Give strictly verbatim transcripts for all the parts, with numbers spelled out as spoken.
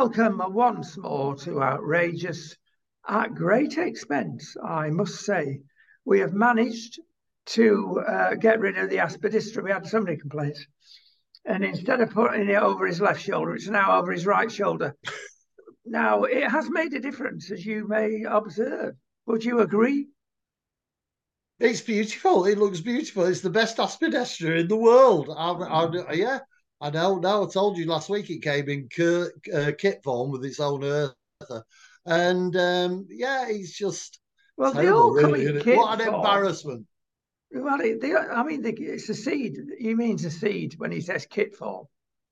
welcome once more to Outrageous at great expense, I must say. We have managed to uh, get rid of the aspidistra. We had so many complaints. And instead of putting it over his left shoulder, it's now over his right shoulder. Now, it has made a difference, as you may observe. Would you agree? It's beautiful. It looks beautiful. It's the best aspidistra in the world. I, I, yeah, I know. No, I told you last week it came in uh, kit form with its own earther. And um, yeah, it's just Well, they terrible, all come really, in isn't it? kit What an form. embarrassment. Well, it, they, I mean, they, it's a seed. He means a seed when he says kit form.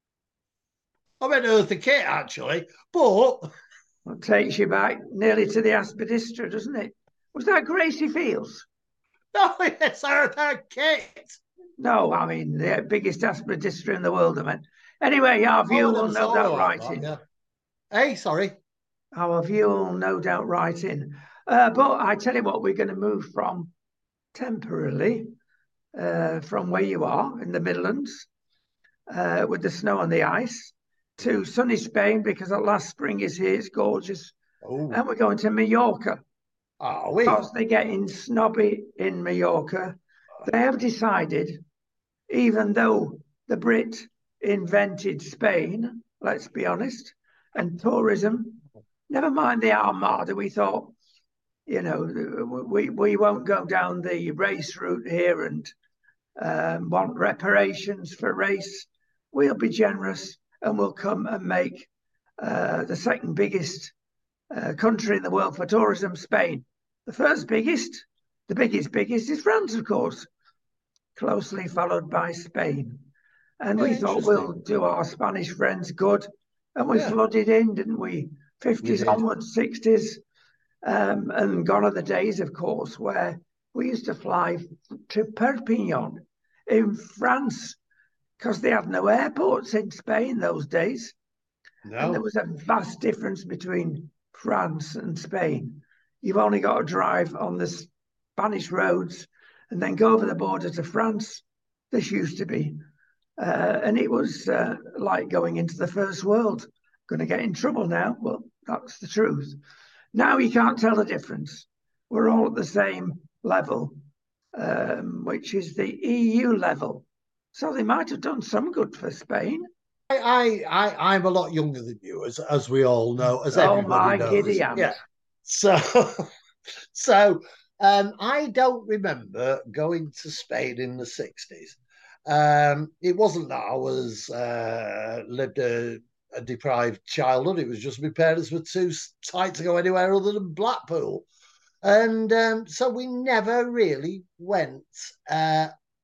I meant earther kit, actually, but It takes you back nearly to the aspidistra, doesn't it? Was that Gracie Fields? no, it's earther kit. No, I mean, the biggest aspidistra in the world, I meant. Anyway, our Oh, view I will never no saw doubt it like write that. in. Yeah. Hey, sorry. Our view will no doubt write in. Uh, but I tell you what, we're going to move from temporarily uh, from where you are in the Midlands uh, with the snow and the ice to sunny Spain because at last spring is here. It's gorgeous. Oh, And we're going to Mallorca are we? because they're getting snobby in Mallorca. They have decided, even though the Brit invented Spain, let's be honest, and tourism, never mind the Armada, we thought, you know, we, we won't go down the race route here and um, want reparations for race. We'll be generous and we'll come and make uh, the second biggest uh, country in the world for tourism, Spain. The first biggest, the biggest, biggest is France, of course, closely followed by Spain. And we Yeah, thought we'll interesting. do our Spanish friends good. And we Yeah, flooded in, didn't we? we fifties did. onwards, sixties. Um, and gone are the days, of course, where we used to fly to Perpignan in France because they had no airports in Spain those days. And there No. was a vast difference between France and Spain. You've only got to drive on the Spanish roads and then go over the border to France. This used to be. Uh, and it was uh, like going into the first world. Going to get in trouble now. Well, that's the truth. Now you can't tell the difference. We're all at the same level, um, which is the E U level. So they might have done some good for Spain. I, I, I'm a lot younger than you, as as we all know, as Oh everybody my giddy knows. Yeah. yams. So, so um, I don't remember going to Spain in the sixties. Um, it wasn't that I was uh, lived a, a deprived childhood. It was just my parents were too tight to go anywhere other than Blackpool, and um, so we never really went uh,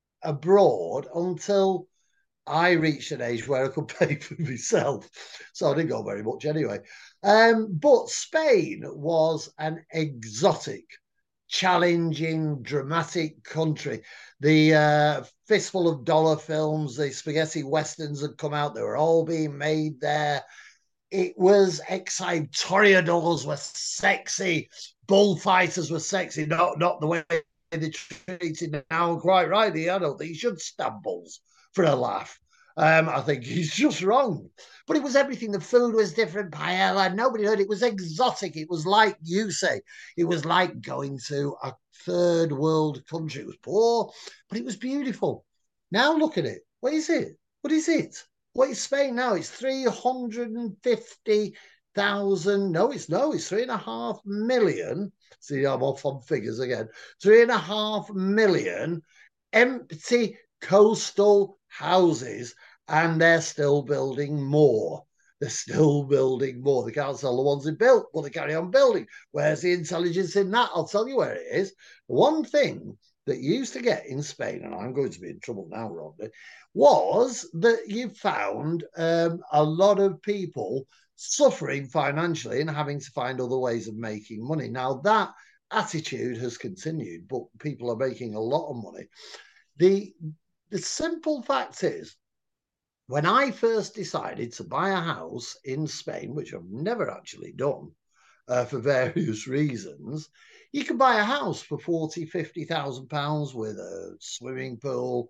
abroad until I reached an age where I could pay for myself. So I didn't go very much anyway. Um, but Spain was an exotic, challenging, dramatic country. The uh, Fistful of Dollar films, the spaghetti westerns had come out. They were all being made there. It was exciting. Toreadors were sexy. Bullfighters were sexy. Not, not the way they're treated now. Quite rightly, I don't think you should stab bulls for a laugh. Um, I think he's just wrong. But it was everything. The food was different. Paella. Nobody heard it. It was exotic. It was like you say. It was like going to a third world country. It was poor, but it was beautiful. Now look at it. What is it? What is it? What is Spain now? It's three hundred fifty thousand. No, it's no, it's three and a half million. See, I'm off on figures again. Three and a half million empty coastal houses, and they're still building more. They're still building more. They can't sell the ones they built, but they carry on building. Where's the intelligence in that? I'll tell you where it is. One thing that you used to get in Spain, and I'm going to be in trouble now, Rodney, was that you found um, a lot of people suffering financially and having to find other ways of making money. Now, that attitude has continued, but people are making a lot of money. The, the simple fact is, when I first decided to buy a house in Spain, which I've never actually done uh, for various reasons, you can buy a house for forty, fifty thousand pounds with a swimming pool,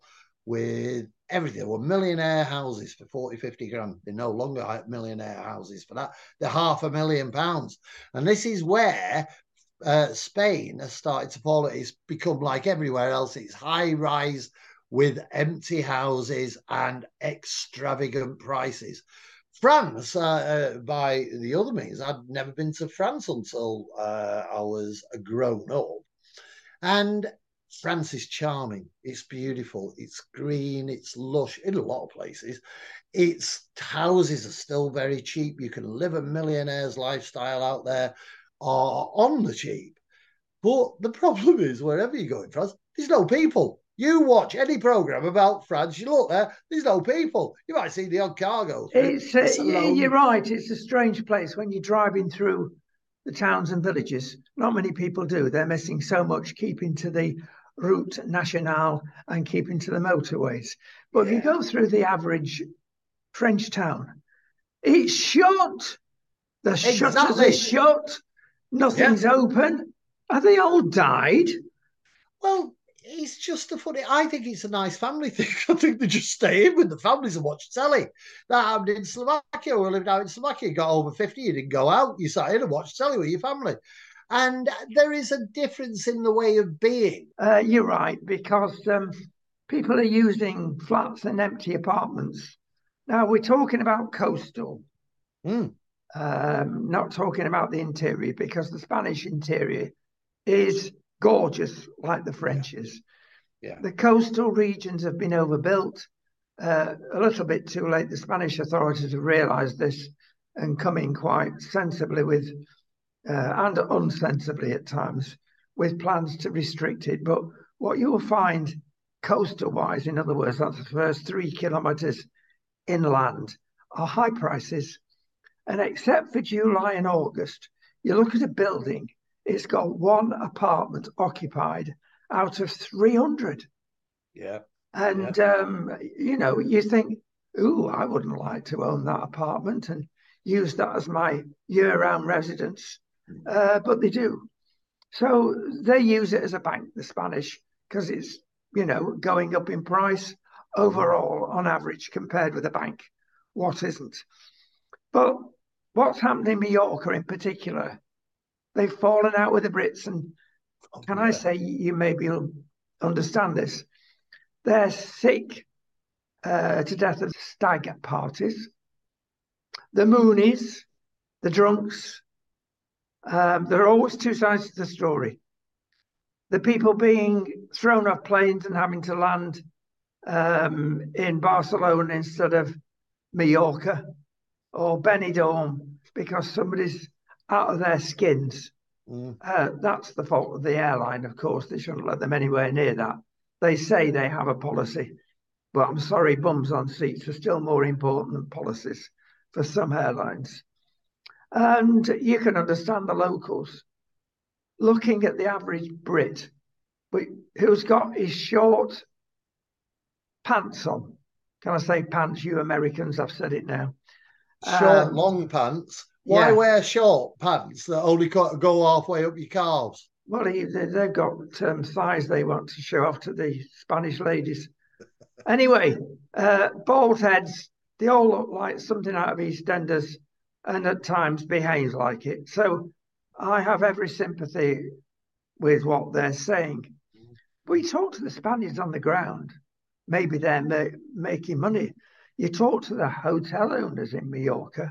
with everything. There were millionaire houses for forty, fifty grand. They're no longer millionaire houses for that. They're half a million pounds. And this is where uh, Spain has started to fall. It's become like everywhere else. It's high rise with empty houses and extravagant prices. France, uh, uh, by the other means, I'd never been to France until uh, I was grown up. And France is charming. It's beautiful. It's green. It's lush in a lot of places. Its houses are still very cheap. You can live a millionaire's lifestyle out there or on the cheap. But the problem is, wherever you go in France, there's no people. You watch any program about France, you look there, there's no people. You might see the odd cargo. It's, uh, it's you're right. It's a strange place when you're driving through the towns and villages. Not many people do. They're missing so much keeping to the route nationale and keeping to the motorways. But yeah. if you go through the average French town, it's shut. The exactly. shutters are shut. Nothing's yeah. open. Have they all died? Well, it's just a funny. I think it's a nice family thing. I think they just stay in with the families and watch telly. That happened in Slovakia. We lived out in Slovakia. You got over fifty, you didn't go out. You sat in and watched telly with your family. And there is a difference in the way of being. Uh, you're right, because um, people are using flats and empty apartments. Now, we're talking about coastal, mm. um, not talking about the interior, because the Spanish interior is gorgeous, like the French yeah. is. Yeah. The coastal regions have been overbuilt uh, a little bit too late. The Spanish authorities have realised this and come in quite sensibly with, uh, and unsensibly at times, with plans to restrict it. But what you will find coastal-wise, in other words, that's the first three kilometres inland, are high prices. And except for July and August, you look at a building, it's got one apartment occupied out of three hundred. Yeah. And, yeah. Um, you know, you think, ooh, I wouldn't like to own that apartment and use that as my year-round residence. Uh, but they do. So they use it as a bank, the Spanish, because it's, you know, going up in price overall on average compared with a bank. What isn't? But what's happened in Mallorca in particular, they've fallen out with the Brits. And can yeah. I say, you maybe understand this, they're sick uh, to death of stag parties, the Moonies, the drunks. Um, there are always two sides to the story. The people being thrown off planes and having to land um, in Barcelona instead of Mallorca or Benidorm because somebody's out of their skins. Mm. Uh, that's the fault of the airline, of course. They shouldn't let them anywhere near that. They say they have a policy, but I'm sorry, bums on seats are still more important than policies for some airlines. And you can understand the locals looking at the average Brit who's got his short pants on. Can I say pants, you Americans? I've said it now. Short, um, long pants. Why yeah. wear short pants that only go halfway up your calves? Well, they've got um, thighs they want to show off to the Spanish ladies. Anyway, uh, bald heads, they all look like something out of EastEnders and at times behave like it. So I have every sympathy with what they're saying. We talk to the Spaniards on the ground. Maybe they're ma making money. You talk to the hotel owners in Mallorca,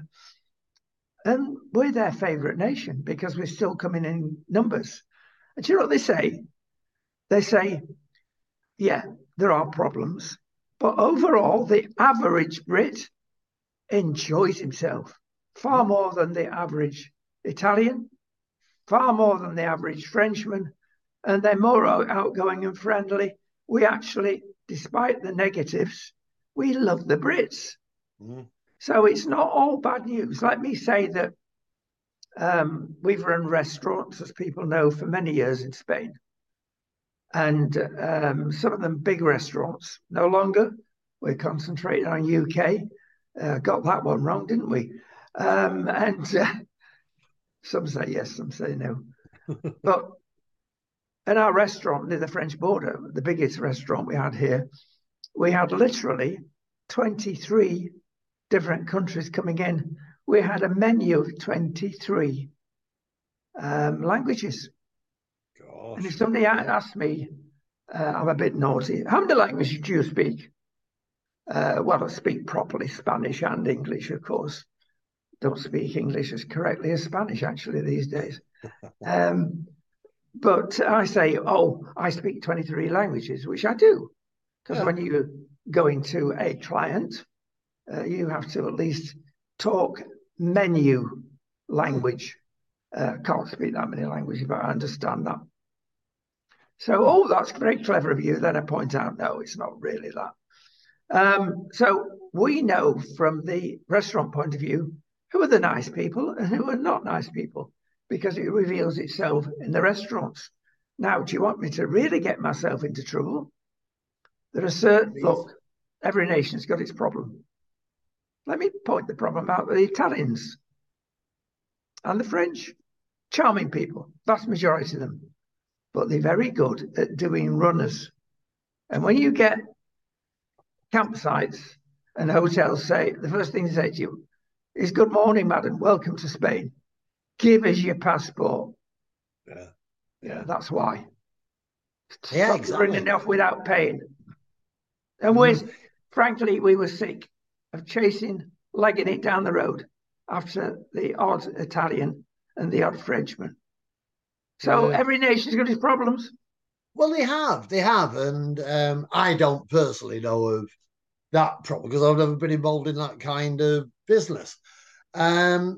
and we're their favourite nation because we're still coming in numbers. And do you know what they say? They say, yeah, there are problems, but overall, the average Brit enjoys himself far more than the average Italian, far more than the average Frenchman, and they're more outgoing and friendly. We actually, despite the negatives, we love the Brits. Mm. So it's not all bad news. Let me say that um, we've run restaurants, as people know, for many years in Spain. And um, some of them big restaurants, no longer. We're concentrating on U K. Uh, got that one wrong, didn't we? Um, and uh, some say yes, some say no. But in our restaurant near the French border, the biggest restaurant we had here, we had literally twenty-three different countries coming in. We had a menu of twenty-three um, languages. Gosh. And if somebody asked me, uh, I'm a bit naughty, how many languages do you speak? Uh, well, I speak properly Spanish and English, of course. Don't speak English as correctly as Spanish, actually, these days. Um, but I say, oh, I speak twenty-three languages, which I do. Because yeah. when you go into a client, uh, you have to at least talk menu language. Uh, can't speak that many languages, but I understand that. So, oh, that's very clever of you. Then I point out, no, it's not really that. Um, so we know from the restaurant point of view who are the nice people and who are not nice people, because it reveals itself in the restaurants. Now, do you want me to really get myself into trouble? There are certain, look, every nation's got its problem. Let me point the problem out with the Italians and the French. Charming people, vast majority of them, but they're very good at doing runners. And when you get campsites and hotels say, the first thing they say to you is, good morning, madam, welcome to Spain. Give us your passport. Yeah, yeah, that's why. Yeah, Stop exactly. running off without paying. And mm. we, frankly, we were sick of chasing, legging it down the road after the odd Italian and the odd Frenchman. So yeah. every nation's got its problems. Well, they have, they have. And um, I don't personally know of that problem because I've never been involved in that kind of business. Um,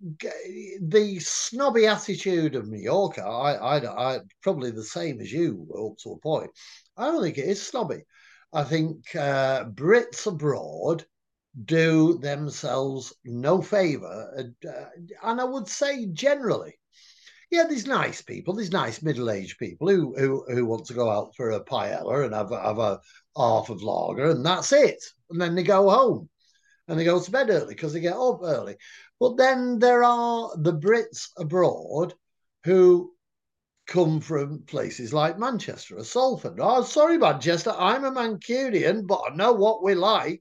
the snobby attitude of Mallorca, I, I, I probably the same as you up to a point. I don't think it is snobby. I think uh, Brits abroad do themselves no favour, and, uh, and I would say generally, yeah, there's nice people, there's nice middle-aged people who who who want to go out for a paella and have, have a half of lager, and that's it. And then they go home and they go to bed early because they get up early. But then there are the Brits abroad who come from places like Manchester or Salford. Oh, sorry, Manchester, I'm a Mancunian, but I know what we like.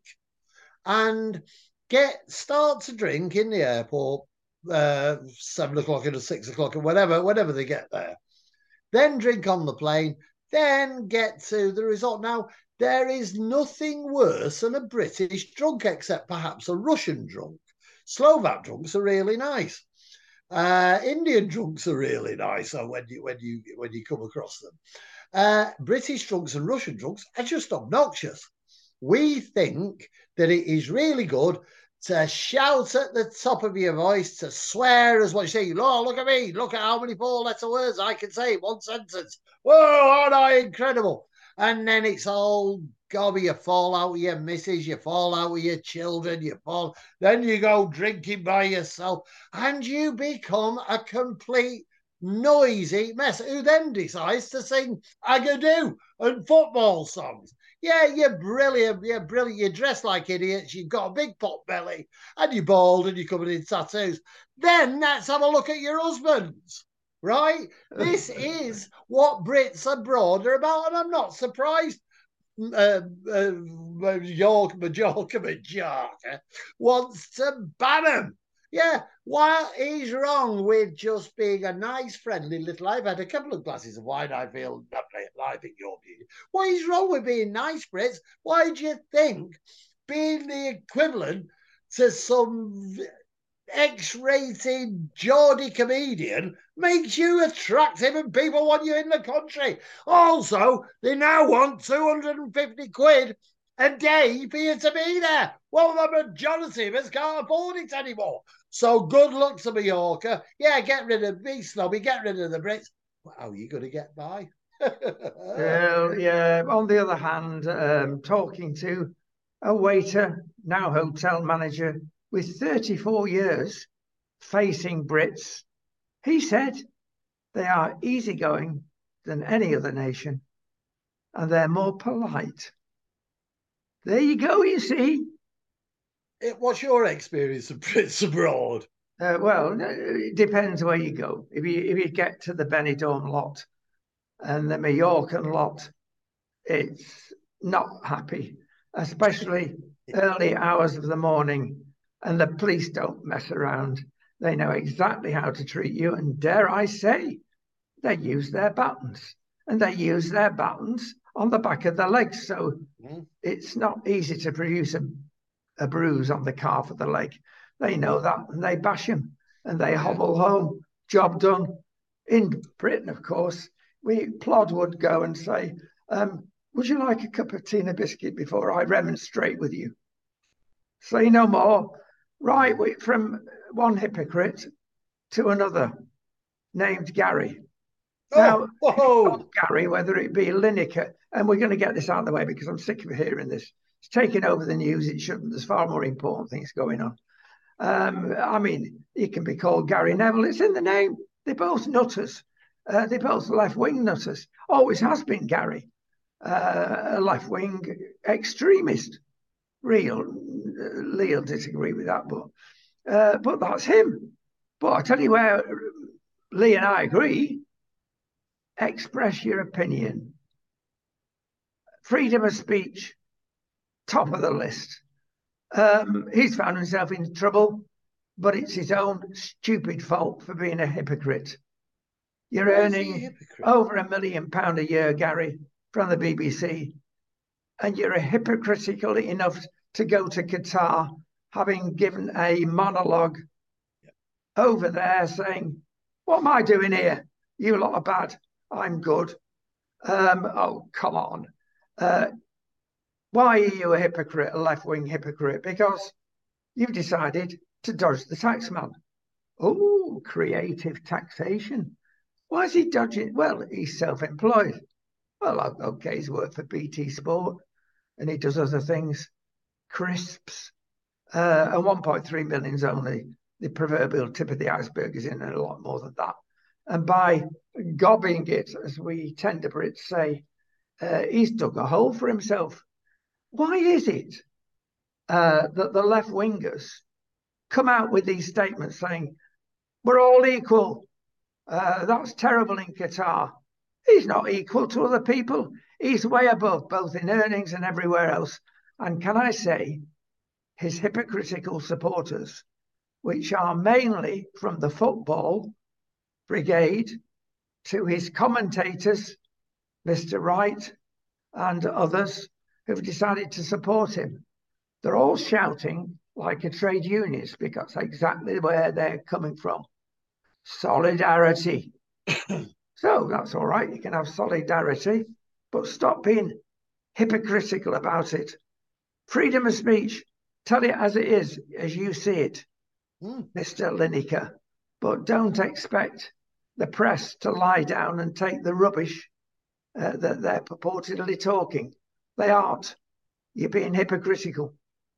And get start to drink in the airport, uh, seven o'clock or six o'clock or whatever, whenever they get there. Then drink on the plane, then get to the resort. Now, there is nothing worse than a British drunk, except perhaps a Russian drunk. Slovak drunks are really nice. Uh, Indian drunks are really nice when you when you when you come across them. Uh, British drunks and Russian drunks are just obnoxious. We think that it is really good to shout at the top of your voice, to swear as what you say. Oh, look at me. Look at how many four-letter words I can say in one sentence. Whoa, aren't I incredible? And then it's all gobby. You fall out with your missus, you fall out with your children, you fall. Then you go drinking by yourself, and you become a complete noisy mess, who then decides to sing Agadoo and football songs. Yeah, you're brilliant. You're brilliant. You dress like idiots. You've got a big pot belly and you're bald and you're covered in tattoos. Then let's have a look at your husbands, right? This is what Brits abroad are about. And I'm not surprised uh, uh, Majorca, Majorca, Majorca wants to ban them. Yeah, what is wrong with just being a nice, friendly little... I've had a couple of glasses of wine, I feel lovely, I think you're beautiful. What is wrong with being nice, Brits? Why do you think being the equivalent to some X-rated Geordie comedian makes you attractive and people want you in the country? Also, they now want two hundred fifty quid a day for you to be there. Well, the majority of us can't afford it anymore. So good luck to Mallorca. Yeah, get rid of me, snobby, get rid of the Brits. Well, how are you going to get by? Well, yeah, on the other hand, um, talking to a waiter, now hotel manager, with thirty-four years facing Brits, he said they are easygoing than any other nation and they're more polite. There you go, you see. It, what's your experience of Brits abroad? Uh, well, it depends where you go. If you if you get to the Benidorm lot and the Mallorcan lot, it's not happy. especially early hours of the morning, and the police don't mess around. They know exactly how to treat you, and dare I say, they use their buttons, and they use their buttons on the back of the legs, so mm. it's not easy to produce a, a bruise on the calf of the leg. They know that, and they bash him, and they hobble home. Job done. In Britain, of course, we Plod would go and say, um, would you like a cup of tea and a biscuit before I remonstrate with you? Say no more. Right, we, from one hypocrite to another, named Gary. Now, oh, Gary, whether it be Lineker, and we're going to get this out of the way because I'm sick of hearing this. It's taking over the news. It shouldn't. There's far more important things going on. Um, I mean, he can be called Gary Neville. It's in the name. They're both nutters. Uh, they're both left-wing nutters. Always has been Gary, uh, a left-wing extremist. Real, Lee will disagree with that, but uh, but that's him. But I tell you where Lee and I agree. Express your opinion. Freedom of speech, top of the list. Um, he's found himself in trouble, but it's his own stupid fault for being a hypocrite. You're Why earning hypocrite? over a million pound a year, Gary, from the B B C, and you're hypocritical enough to go to Qatar, having given a monologue yep. over there saying, what am I doing here? You lot are bad. I'm good. Um, oh, come on. Uh, why are you a hypocrite, a left-wing hypocrite? Because you've decided to dodge the taxman. Oh, creative taxation. Why is he dodging? Well, he's self-employed. Well, okay, he's worked for B T Sport and he does other things. Crisps. Uh, and one point three million is only the proverbial tip of the iceberg, is in a lot more than that. And by gobbing it, as we tender Brits say, uh, he's dug a hole for himself. Why is it uh, that the left-wingers come out with these statements saying, we're all equal, uh, that's terrible in Qatar? He's not equal to other people. He's way above, both in earnings and everywhere else. And can I say, his hypocritical supporters, which are mainly from the football brigade to his commentators, Mister Wright and others who've decided to support him. They're all shouting like a trade unionist because that's exactly where they're coming from. Solidarity. So that's all right. You can have solidarity, but stop being hypocritical about it. Freedom of speech. Tell it as it is, as you see it, mm. Mister Lineker. But don't expect the press to lie down and take the rubbish uh, that they're purportedly talking. They aren't. You're being hypocritical.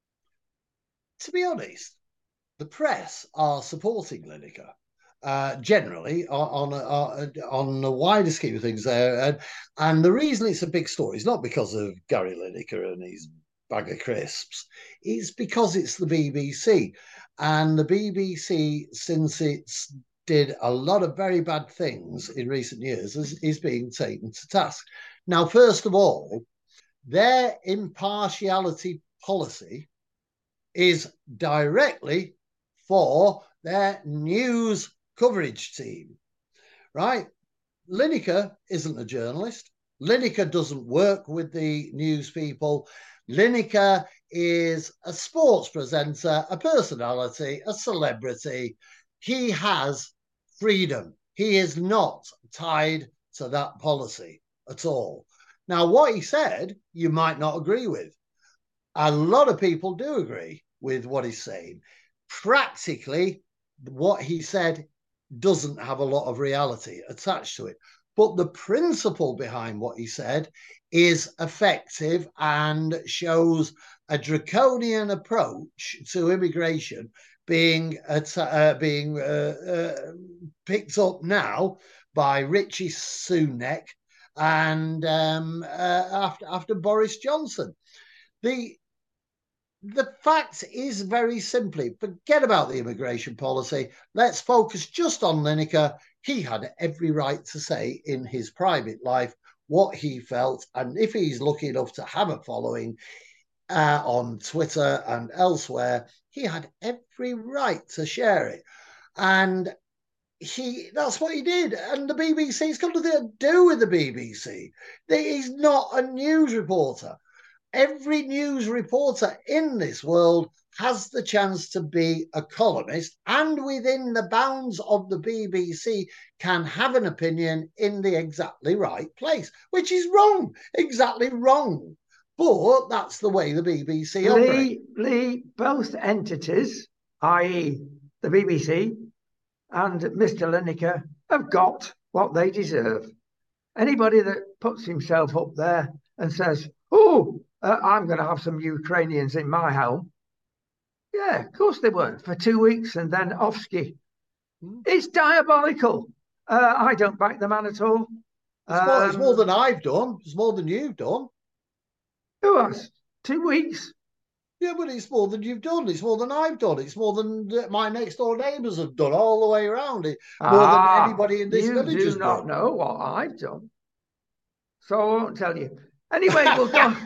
To be honest, the press are supporting Lineker uh, generally on, on, on a wider scheme of things there. And, and the reason it's a big story is not because of Gary Lineker and his bag of crisps. It's because it's the B B C. And the B B C, since it's did a lot of very bad things in recent years, is, is being taken to task. Now, first of all, their impartiality policy is directly for their news coverage team, right? Lineker isn't a journalist. Lineker doesn't work with the news people. Lineker is a sports presenter, a personality, a celebrity. He has freedom. He is not tied to that policy at all. Now, what he said, you might not agree with. A lot of people do agree with what he's saying. Practically, what he said doesn't have a lot of reality attached to it. But the principle behind what he said is effective and shows a draconian approach to immigration being uh, being uh, uh, picked up now by Richie Sunak and um, uh, after after Boris Johnson. The the fact is very simply, forget about the immigration policy. Let's focus just on Lineker. He had every right to say in his private life what he felt, and if he's lucky enough to have a following, uh, on Twitter and elsewhere, he had every right to share it. And he that's what he did. And the B B C, it's got nothing to do with the B B C. He's not a news reporter. Every news reporter in this world has the chance to be a columnist, and within the bounds of the B B C can have an opinion in the exactly right place, which is wrong, exactly wrong. But that's the way the B B C operates. Lee, Lee, both entities, that is the B B C and Mister Lineker, have got what they deserve. Anybody that puts himself up there and says, oh, uh, I'm going to have some Ukrainians in my home. Yeah, of course they were, for two weeks and then off ski. Mm. It's diabolical. Uh, I don't back the man at all. It's more, um, it's more than I've done. It's more than you've done. Who has? Two weeks? Yeah, but it's more than you've done. It's more than I've done. It's more than my next door neighbours have done all the way around. It more ah, than anybody in this you village do has not done. know what I've done, so I won't tell you. Anyway, we'll go.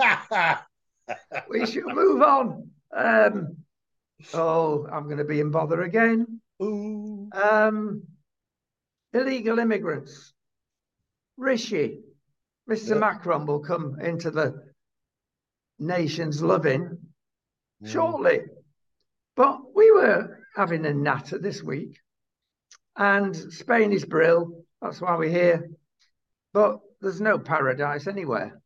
We should move on. Um, oh, I'm going to be in bother again. Ooh. Um, illegal immigrants. Rishi, Mister Yep. Macron will come into the nation's loving mm. shortly. But we were having a natter this week, and Spain is brill. That's why we're here. But there's no paradise anywhere.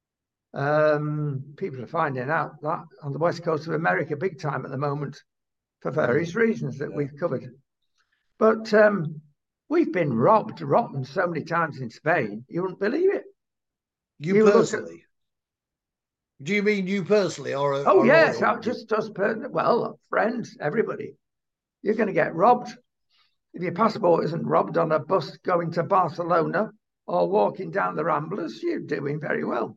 Um, people are finding out that on the west coast of America big time at the moment for various reasons that yeah. we've covered. But um, we've been robbed rotten so many times in Spain, you wouldn't believe it. You, you personally? At... Do you mean you personally? or? Oh, or yes, just us, well, friends, everybody. You're going to get robbed. If your passport isn't robbed on a bus going to Barcelona or walking down the Ramblers, you're doing very well.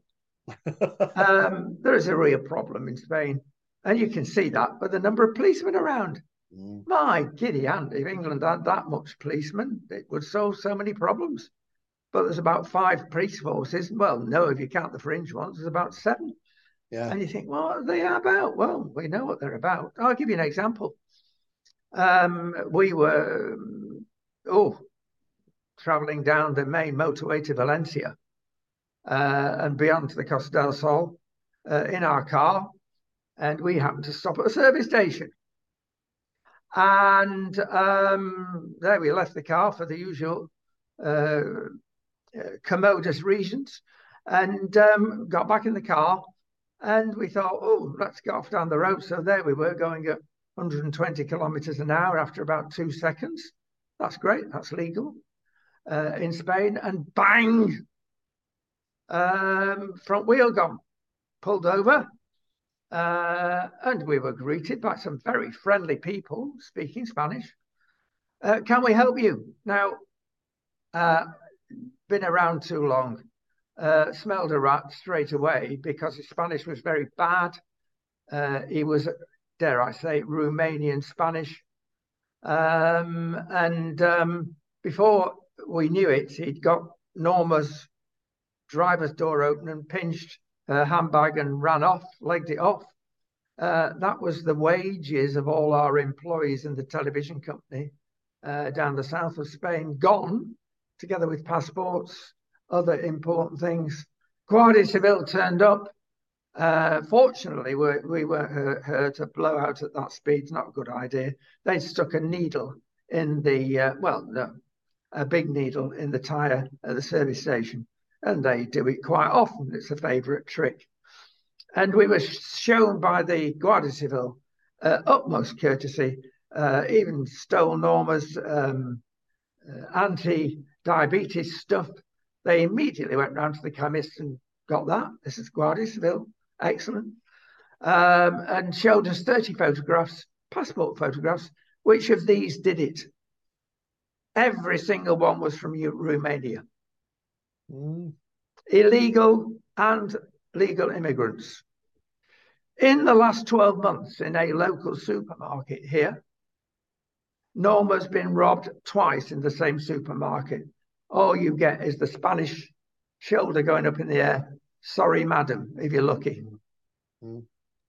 um, there is a real problem in Spain, and you can see that by the number of policemen around. Mm. My giddy aunt, if England had that much policemen, it would solve so many problems. But there's about five police forces. Well, no, if you count the fringe ones, there's about seven. Yeah. And you think, well, what are they about? Well, we know what they're about. I'll give you an example. Um, we were, oh, traveling down the main motorway to Valencia. Uh, and beyond to the Costa del Sol uh, in our car, and we happened to stop at a service station. And um, there we left the car for the usual uh, uh, commodious reasons, and um, got back in the car, and we thought, oh, let's get off down the road. So there we were going at one hundred twenty kilometers an hour after about two seconds. That's great, that's legal uh, in Spain, and bang! Um, front wheel gone, pulled over, uh, and we were greeted by some very friendly people speaking Spanish. Uh, can we help you? Now, uh, been around too long, uh, smelled a rat straight away because his Spanish was very bad. Uh, he was, dare I say, Romanian Spanish. Um, and um, before we knew it, he'd got Norma's driver's door open and pinched her handbag and ran off, legged it off. Uh, that was the wages of all our employees in the television company uh, down the south of Spain, gone, together with passports, other important things. Guardia Civil turned up. Uh, fortunately, we, we weren't hurt. A blowout at that speed's not a good idea. They stuck a needle in the, uh, well, no, a big needle in the tyre at the service station. And they do it quite often. It's a favourite trick. And we were shown by the Guardia Civil uh, utmost courtesy, uh, even stole Norma's um, uh, anti-diabetes stuff. They immediately went round to the chemist and got that. This is Guardia Civil. Excellent. Um, and showed us thirty photographs, passport photographs. Which of these did it? Every single one was from Romania. Mm. Illegal and legal immigrants. In the last twelve months, in a local supermarket here, Norma's been robbed twice in the same supermarket. All you get is the Spanish shoulder going up in the air. Sorry, madam, if you're lucky. Mm.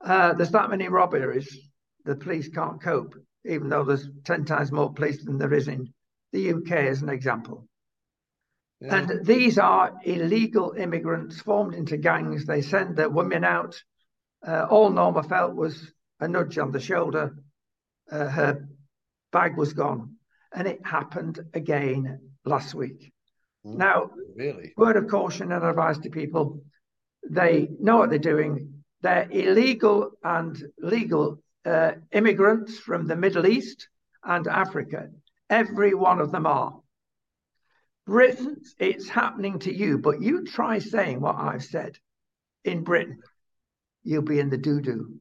Uh, there's that many robberies, the police can't cope, even though there's ten times more police than there is in the U K, as an example. Yeah. And these are illegal immigrants formed into gangs. They send their women out. Uh, all Norma felt was a nudge on the shoulder. Uh, her bag was gone. And it happened again last week. Mm, now, really? Word of caution and advice to people. They know what they're doing. They're illegal and legal uh, immigrants from the Middle East and Africa. Every one of them are. Britain, it's happening to you, but you try saying what I've said in Britain, you'll be in the doo-doo.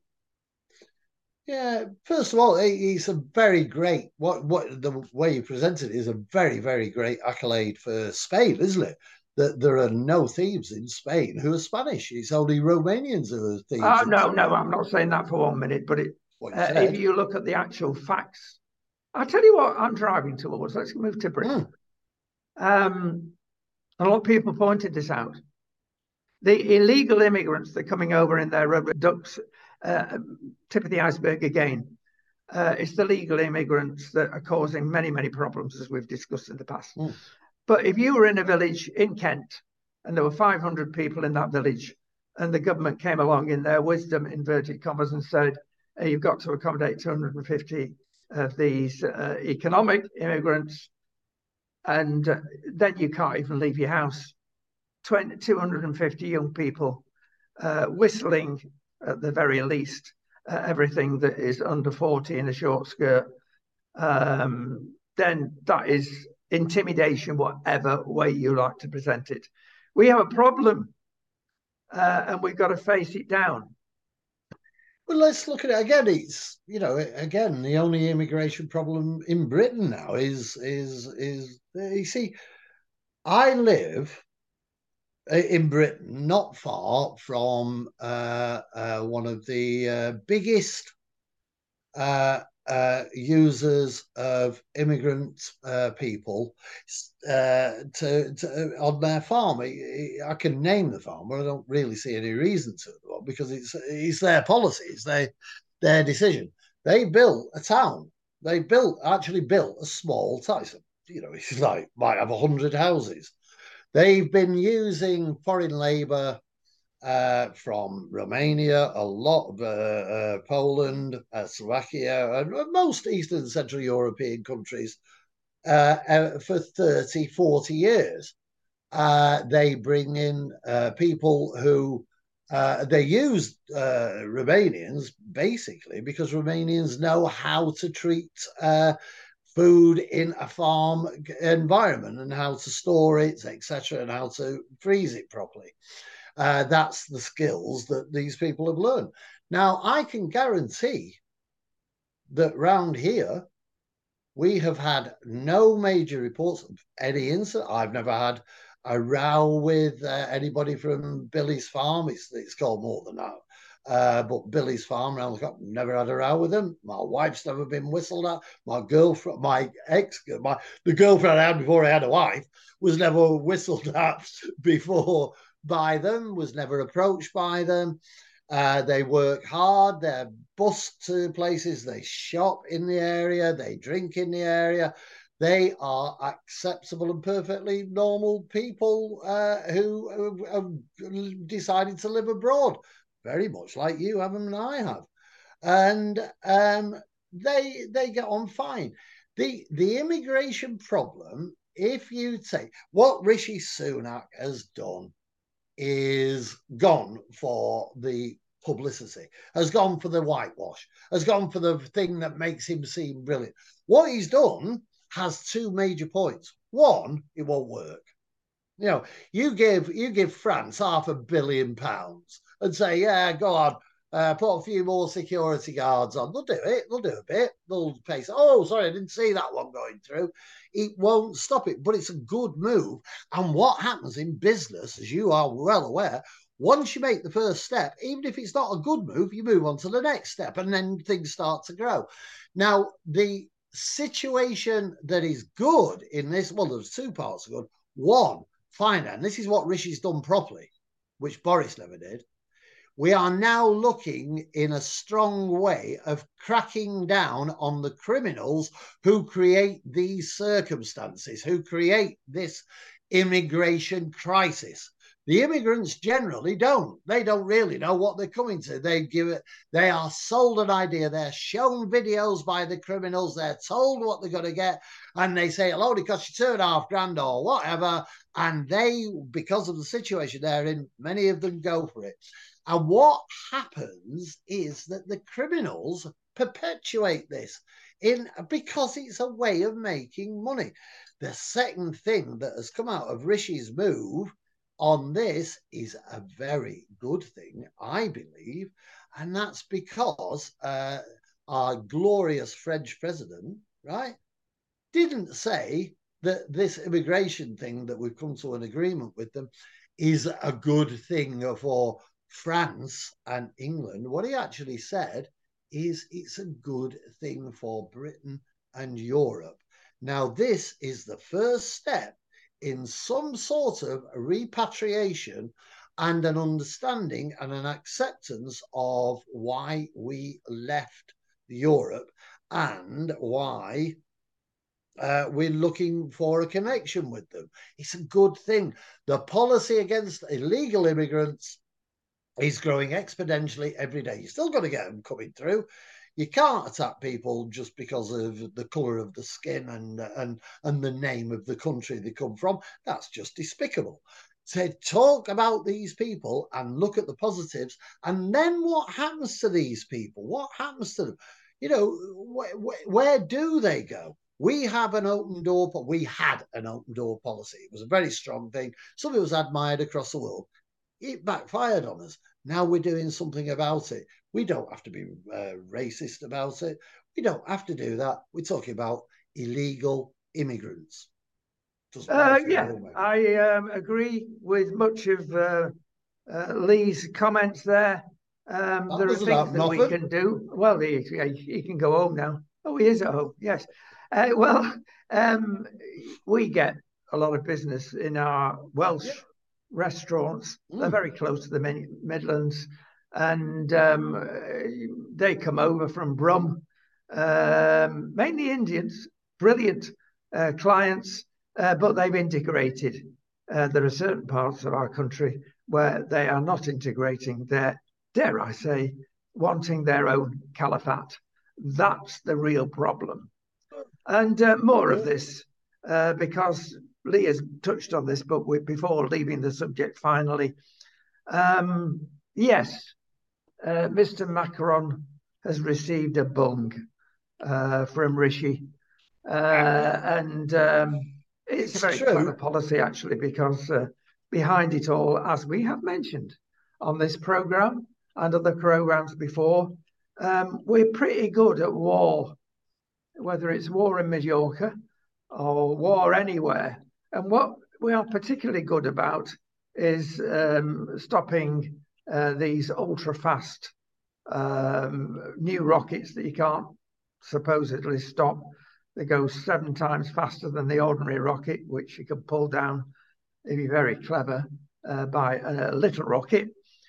Yeah, first of all, it's a very great, what what the way you presented it is a very, very great accolade for Spain, isn't it? That there are no thieves in Spain who are Spanish. It's only Romanians who are thieves. Oh, no, no, I'm not saying that for one minute, but it, you uh, if you look at the actual facts, I'll tell you what I'm driving towards. Let's move to Britain. Mm. Um, a lot of people pointed this out. The illegal immigrants that are coming over in their rubber ducks, uh, tip of the iceberg again. Uh, it's the legal immigrants that are causing many, many problems, as we've discussed in the past. Mm. But if you were in a village in Kent and there were five hundred people in that village and the government came along in their wisdom, inverted commas, and said, hey, you've got to accommodate two hundred fifty of these uh, economic immigrants, and uh, then you can't even leave your house. two hundred fifty young people uh, whistling, at the very least, uh, everything that is under forty in a short skirt, um, then that is intimidation, whatever way you like to present it. We have a problem, uh, and we've got to face it down. Well, let's look at it again. It's, you know, again, the only immigration problem in Britain now is, is, is, you see, I live in Britain, not far from uh, uh, one of the uh, biggest uh, uh, users of immigrant uh, people uh, to, to on their farm. I can name the farm, but I don't really see any reason to, because it's it's their policy, it's their their decision. They built a town. They built actually built a small town. You know, it's like might have a hundred houses. They've been using foreign labour uh, from Romania, a lot of uh, uh, Poland, uh, Slovakia, and most Eastern and Central European countries uh, uh, for thirty, forty years. Uh, they bring in uh, people who uh, they use uh, Romanians basically because Romanians know how to treat uh, food in a farm environment and how to store it, et cetera, and how to freeze it properly. Uh, that's the skills that these people have learned. Now, I can guarantee that round here, we have had no major reports of any incident. I've never had a row with uh, anybody from Billy's farm. It's, it's called more than that. Uh, but Billy's farm around the corner, never had a row with them. My wife's never been whistled at. My girlfriend, my ex, my the girlfriend I had before I had a wife was never whistled at before by them, was never approached by them. Uh, they work hard, they're bussed to places, they shop in the area, they drink in the area. They are acceptable and perfectly normal people uh, who have decided to live abroad, very much like you, Adam, and I have. And um, they they get on fine. The, the immigration problem, if you take what Rishi Sunak has done, is gone for the publicity, has gone for the whitewash, has gone for the thing that makes him seem brilliant. What he's done has two major points. One, it won't work. You know, you give you give France half a billion pounds and say, yeah, go on, uh, put a few more security guards on. They'll do it. They'll do a bit. They'll pay. Oh, sorry, I didn't see that one going through. It won't stop it, but it's a good move. And what happens in business, as you are well aware, once you make the first step, even if it's not a good move, you move on to the next step, and then things start to grow. Now, the situation that is good in this, well, there's two parts of good. One, finance. This is what Rishi's done properly, which Boris never did. We are now looking in a strong way of cracking down on the criminals who create these circumstances, who create this immigration crisis. The immigrants generally don't. They don't really know what they're coming to. They give it. They are sold an idea. They're shown videos by the criminals. They're told what they're going to get, and they say it'll only cost you two and a half grand or whatever. And they, because of the situation they're in, many of them go for it. And what happens is that the criminals perpetuate this in because it's a way of making money. The second thing that has come out of Rishi's move on this is a very good thing, I believe, and that's because uh, our glorious French president, right, didn't say that this immigration thing that we've come to an agreement with them is a good thing for France and England. What he actually said is it's a good thing for Britain and Europe. Now, this is the first step in some sort of repatriation and an understanding and an acceptance of why we left Europe and why uh, we're looking for a connection with them. It's a good thing. The policy against illegal immigrants is growing exponentially every day. You're still going to get them coming through. You can't attack people just because of the colour of the skin and and and the name of the country they come from. That's just despicable. To talk about these people and look at the positives, and then what happens to these people? What happens to them? You know, wh wh where do they go? We have an open door, but we had an open door policy. It was a very strong thing. Something was admired across the world. It backfired on us. Now we're doing something about it. We don't have to be uh, racist about it. We don't have to do that. We're talking about illegal immigrants. Uh, yeah, I um, agree with much of uh, uh, Lee's comments there. Um, there are things that we can do. Well, he, he can go home now. Oh, he is at home, yes. Uh, well, um, we get a lot of business in our Welsh yeah. restaurants. Mm. They're very close to the Midlands. And um, they come over from Brum, um, mainly Indians, brilliant uh, clients, uh, but they've integrated. Uh, there are certain parts of our country where they are not integrating. They're, dare I say, wanting their own caliphate. That's the real problem. And uh, more of this, uh, because Lee has touched on this, but we, before leaving the subject finally, um, yes, Uh, Mister Macron has received a bung uh, from Rishi. Uh, and um, it's, it's a very true. clever policy, actually, because uh, behind it all, as we have mentioned on this programme and other programmes before, um, we're pretty good at war, whether it's war in Mallorca or war anywhere. And what we are particularly good about is um, stopping Uh, these ultra-fast um, new rockets that you can't supposedly stop. They go seven times faster than the ordinary rocket, which you can pull down if you're very clever uh, by a, a little rocket.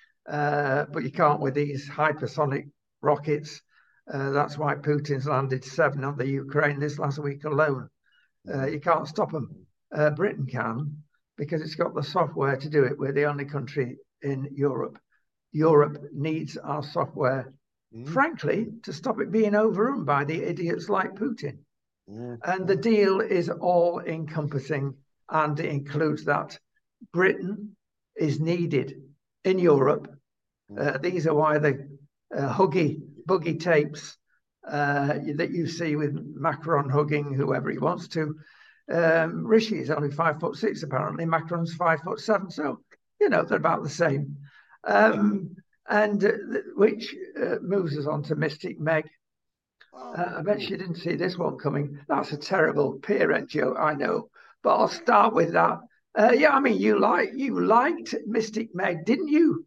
Uh, but you can't with these hypersonic rockets. Uh, that's why Putin's landed seven on the Ukraine this last week alone. Uh, you can't stop them. Uh, Britain can, because it's got the software to do it. We're the only country in Europe. Europe needs our software, mm. frankly, to stop it being overrun by the idiots like Putin. Mm. And the deal is all encompassing, and it includes that Britain is needed in Europe. Mm. Uh, these are why the uh, huggy, buggy tapes uh, that you see with Macron hugging whoever he wants to. Um, Rishi is only five foot six, apparently. Macron's five foot seven. So, you know, they're about the same. Um, and uh, which uh, moves us on to Mystic Meg. Uh, I bet she didn't see this one coming. That's a terrible parent joke, I know, but I'll start with that. Uh, yeah, I mean, you like you liked Mystic Meg, didn't you?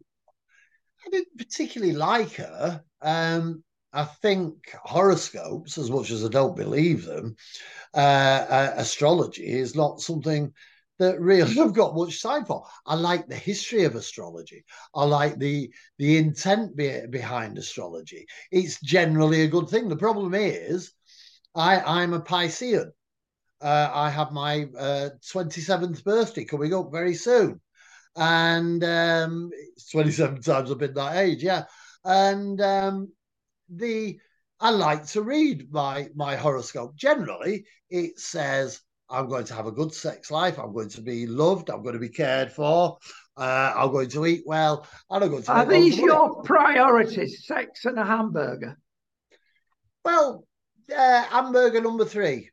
I didn't particularly like her. Um, I think horoscopes, as much as I don't believe them, uh, uh, astrology is not something that really I've got much time for. I like the history of astrology. I like the the intent be, behind astrology. It's generally a good thing. The problem is, I I'm a Piscean. Uh, I have my uh, twenty-seventh birthday coming up very soon, and um, it's twenty-seven times I've been that age, yeah. And um, the I like to read my my horoscope. Generally, it says I'm going to have a good sex life. I'm going to be loved. I'm going to be cared for. Uh, I'm going to eat well, and I'm going to Are make loads these of money. your priorities, sex and a hamburger? Well, uh, hamburger number three.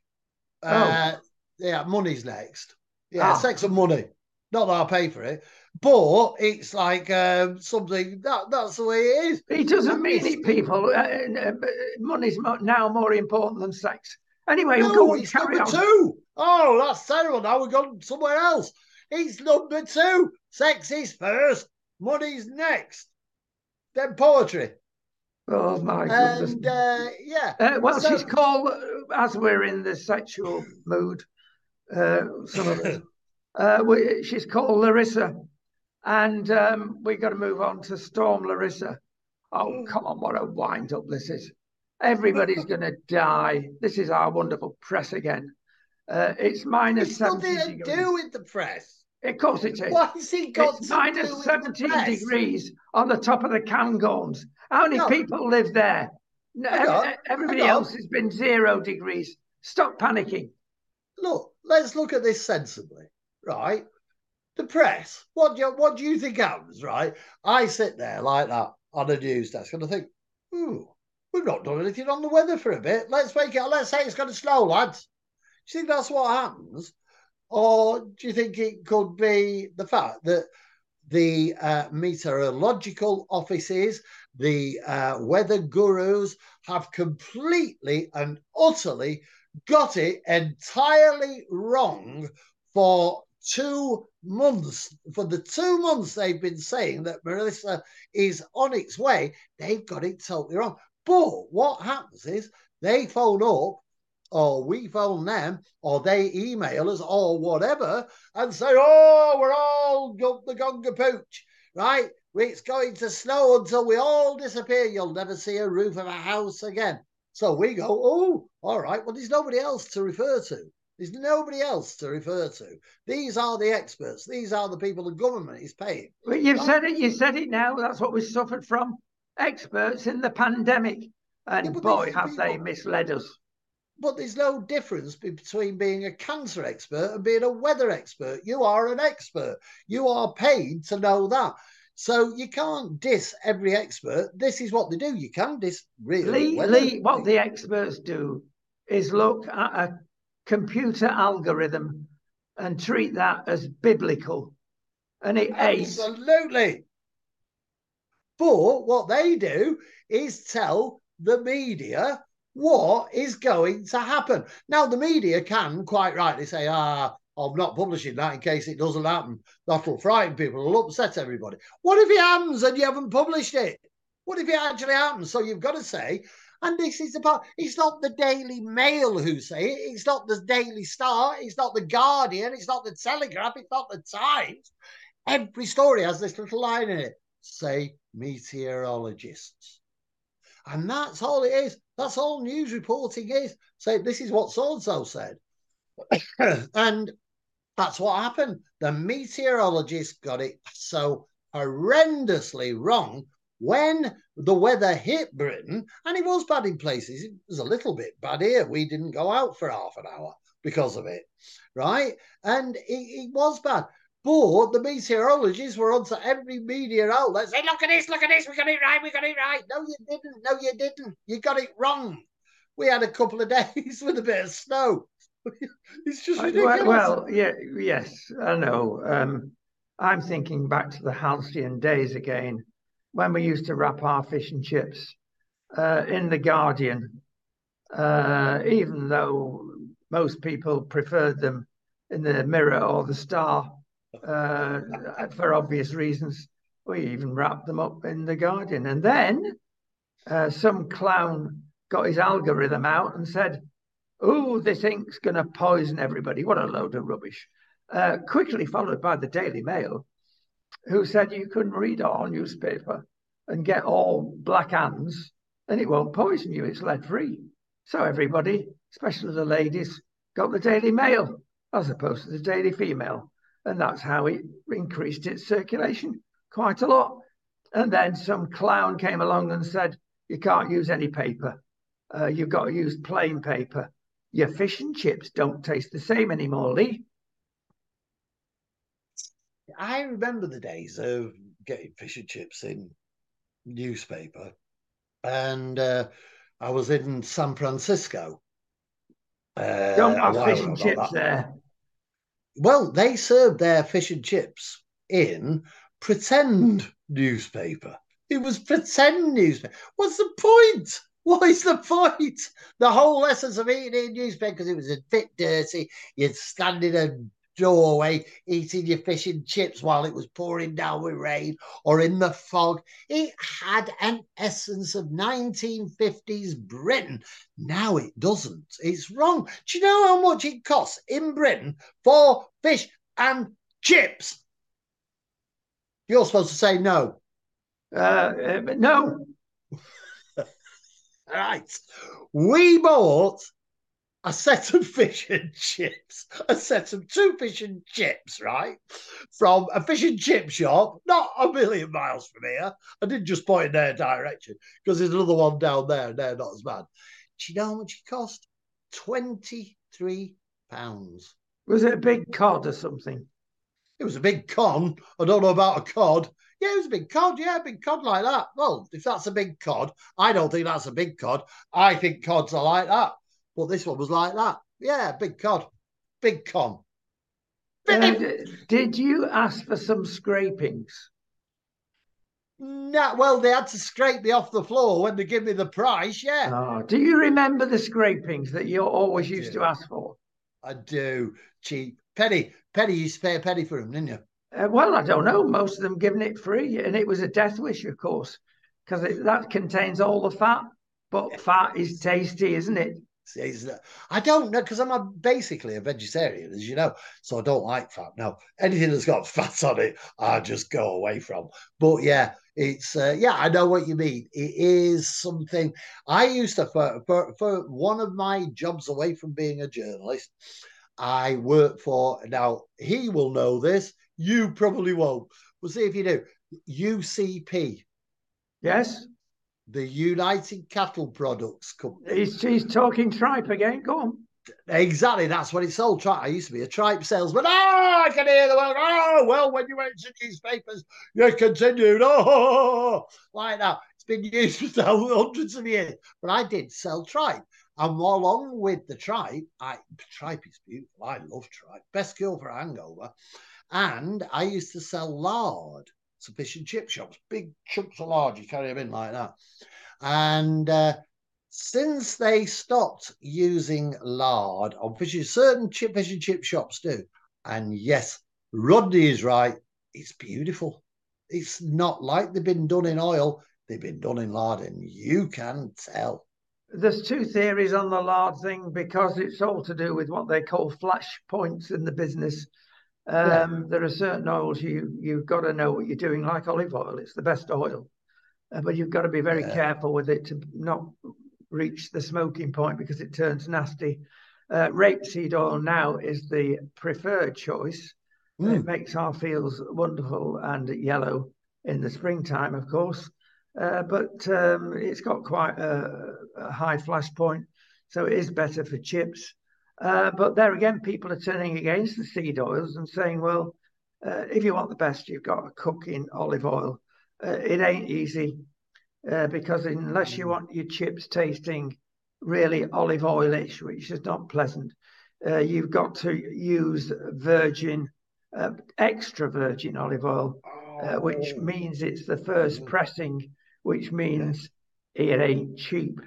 Uh, Oh, yeah, money's next. Yeah, ah. sex and money. Not that I'll pay for it, but it's like um, something that that's the way it is. He doesn't And mean this, it, people. Uh, uh, money's now more important than sex. Anyway, go no, on, it's carry number on. two. Oh, that's terrible. Now we've gone somewhere else. It's number two. Sex is first, money's next, then poetry. Oh, my goodness. And uh, yeah, Uh, well, she's so called, as we're in the sexual mood, uh, some of us, uh, we, she's called Larissa. And um, we've got to move on to Storm Larissa. Oh, come on, what a wind up this is. Everybody's going to die. This is our wonderful press again. Uh, it's minus it's nothing seventeen to degrees. do with the press. Of course it is. What has he got It's to minus do with seventeen the press? degrees on the top of the Cairngorms. How many No, people live there? hang on, Everybody hang on. else has been zero degrees. Stop panicking. Look, let's look at this sensibly, right? The press. What do you, what do you think happens, right? I sit there like that on a news desk and I think, ooh, we've not done anything on the weather for a bit. Let's make it. Let's say it's going to snow, lads. Do you think that's what happens, or do you think it could be the fact that the uh, meteorological offices, the uh, weather gurus have completely and utterly got it entirely wrong for two months? For the two months they've been saying that Melissa is on its way, they've got it totally wrong. But what happens is they phone up, or we phone them, or they email us, or whatever, and say, oh, we're all the gunga pooch, right? It's going to snow until we all disappear. You'll never see a roof of a house again. So we go, oh, all right. Well, there's nobody else to refer to. There's nobody else to refer to. These are the experts. These are the people the government is paying. Well, you've right? said it. You said it now. That's what we suffered from. Experts in the pandemic. And yeah, boy, have people, they misled us. But there's no difference between being a cancer expert and being a weather expert. You are an expert. You are paid to know that. So you can't diss every expert. This is what they do. You can diss really. Lee, Lee, what the experts do is look at a computer algorithm and treat that as biblical. And it aids. Absolutely. But what they do is tell the media what is going to happen. Now, the media can quite rightly say, ah, I'm not publishing that in case it doesn't happen. That'll frighten people. It'll upset everybody. What if it happens and you haven't published it? What if it actually happens? So you've got to say, and this is the part, it's not the Daily Mail who say it. It's not the Daily Star. It's not the Guardian. It's not the Telegraph. It's not the Times. Every story has this little line in it. Say meteorologists. And that's all it is. That's all news reporting is. Say, this is what so-and-so said. And that's what happened. The meteorologists got it so horrendously wrong when the weather hit Britain, and it was bad in places. It was a little bit bad here. We didn't go out for half an hour because of it, right? And it, it was bad. But the meteorologists were onto every media outlet saying, look at this, look at this, we got it right, we got it right. No, you didn't. No, you didn't. You got it wrong. We had a couple of days with a bit of snow. It's just ridiculous. Well, well, yeah, yes, I know. Um, I'm thinking back to the halcyon days again, when we used to wrap our fish and chips uh, in the Guardian, uh, even though most people preferred them in the Mirror or the Star. Uh, for obvious reasons, we even wrapped them up in the Guardian. And then uh, some clown got his algorithm out and said, oh, this ink's going to poison everybody. What a load of rubbish. uh, quickly followed by the Daily Mail, who said you couldn't read our newspaper and get all black hands and it won't poison you, it's lead free. So everybody, especially the ladies, got the Daily Mail as opposed to the Daily Female. And that's how it increased its circulation quite a lot. And then some clown came along and said, you can't use any paper. Uh, you've got to use plain paper. Your fish and chips don't taste the same anymore, Lee. I remember the days of getting fish and chips in newspaper. And uh, I was in San Francisco. Uh, don't have fish and chips there. Well, they served their fish and chips in pretend newspaper. It was pretend newspaper. What's the point? What is the point? The whole essence of eating in newspaper, because it was a bit dirty. You'd stand in a doorway eating your fish and chips while it was pouring down with rain or in the fog. It had an essence of nineteen fifties Britain. Now it doesn't. It's wrong. Do you know how much it costs in Britain for fish and chips? You're supposed to say no. Uh, uh, no. Right. We bought a set of fish and chips, a set of two fish and chips, right, from a fish and chip shop, not a million miles from here. I didn't just point in their direction because there's another one down there and they're not as bad. Do you know how much it cost? twenty-three pounds. Was it a big cod or something? It was a big con. I don't know about a cod. Yeah, it was a big cod. Yeah, a big cod like that. Well, if that's a big cod, I don't think that's a big cod. I think cods are like that. But this one was like that. Yeah, big cod. Big con. Uh, did you ask for some scrapings? No, well, they had to scrape me off the floor when they give me the price, yeah. Oh, do you remember the scrapings that you always used to ask for? I do. Cheap. Penny. Penny used to pay a penny for them, didn't you? Uh, well, I don't know. Most of them giving it free. And it was a death wish, of course, because that contains all the fat. But yeah. Fat is tasty, isn't it? I don't know, because I'm a, basically a vegetarian, as you know, so I don't like fat. Now, anything that's got fat on it, I just go away from. But yeah, it's, uh, yeah, I know what you mean. It is something I used to, for, for, for one of my jobs away from being a journalist, I worked for, now he will know this, you probably won't. We'll see if you do. U C P. Yes. The United Cattle Products Company. He's, he's talking tripe again. Go on. Exactly. That's what it's sold. Tripe. I used to be a tripe salesman. Oh, I can hear the word. Oh, well, when you went to newspapers, you continued. Oh, like that. It's been used for hundreds of years. But I did sell tripe. And along with the tripe, I, tripe is beautiful. I love tripe. Best cure for a hangover. And I used to sell lard. To fish and chip shops, big chunks of lard, you carry them in like that. And uh, since they stopped using lard on fish, certain chip fish and chip shops do. And yes, Rodney is right. It's beautiful. It's not like they've been done in oil. They've been done in lard, and you can tell. There's two theories on the lard thing, because it's all to do with what they call flash points in the business. Um, yeah. There are certain oils you, you've got to know what you're doing, like olive oil. It's the best oil. Uh, but you've got to be very yeah. careful with it to not reach the smoking point because it turns nasty. Uh, rapeseed oil now is the preferred choice. Mm. It makes our fields wonderful and yellow in the springtime, of course. Uh, but um, it's got quite a, a high flash point, so it is better for chips. Uh, but there again, people are turning against the seed oils and saying, well, uh, if you want the best, you've got to cook in olive oil. Uh, it ain't easy uh, because unless you want your chips tasting really olive oilish, which is not pleasant, uh, you've got to use virgin, uh, extra virgin olive oil, uh, which means it's the first pressing, which means it ain't cheap.